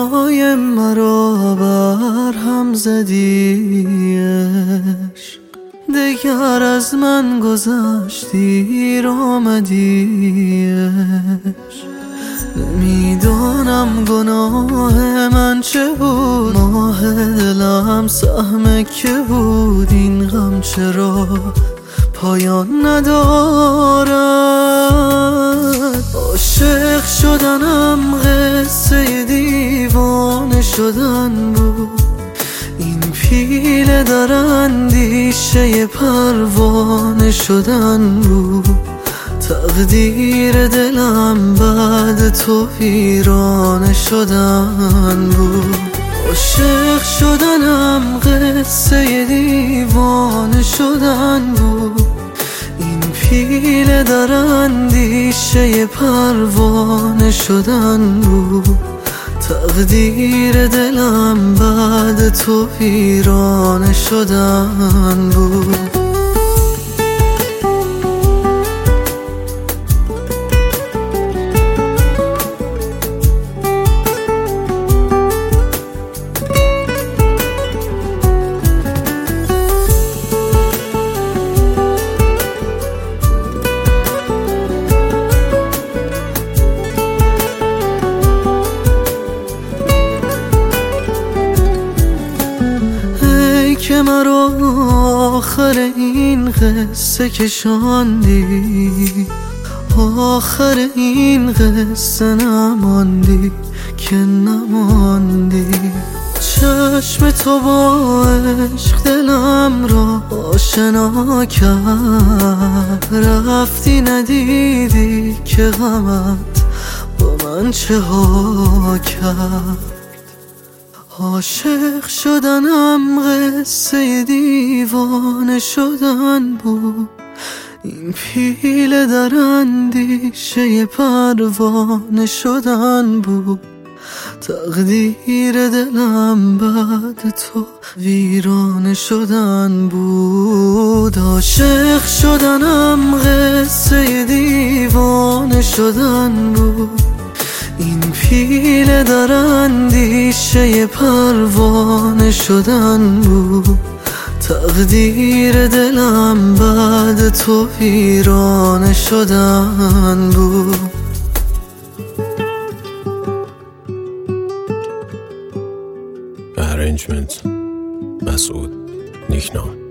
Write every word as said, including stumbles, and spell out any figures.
دلای مرا بر هم زدی عشق، دگر از من گذشتی دیر آمدی عشق. نمیدانم گناه من چه بود، ماه دلم سهم که بود، این غم چرا پایان ندارد. عاشق شدنم قصه دیوانه شدن بود، این پیله در اندیشه پروانه شدن بود. تقدیر دلم بعد تو ویرانه شدن بود. عاشق شدنم قصه دیوانه شدن بود، این پیله در اندیشه پروانه شدن بود. تقدیر دلم بعد تو ویرانه شدن بود. که مرا آخر این قصه کشاندی، آخر این قصه نماندی که نماندی. چشم تو با عشق دلم را آشنا کرد، رفتی ندیدی که غمت با من چه ها کرد. عاشق شدنم قصه دیوانه شدن بود، این پیله در اندیشه پروانه شدن بود. تقدیر دلم بعد تو ویرانه شدن بود. عاشق شدنم قصه دیوانه شدن بود، این پیله در اندیشه پروانه شدن بود. تقدیر دلم بعد تو ویرانه شدن بود. Arrangement مسعود نیکنام.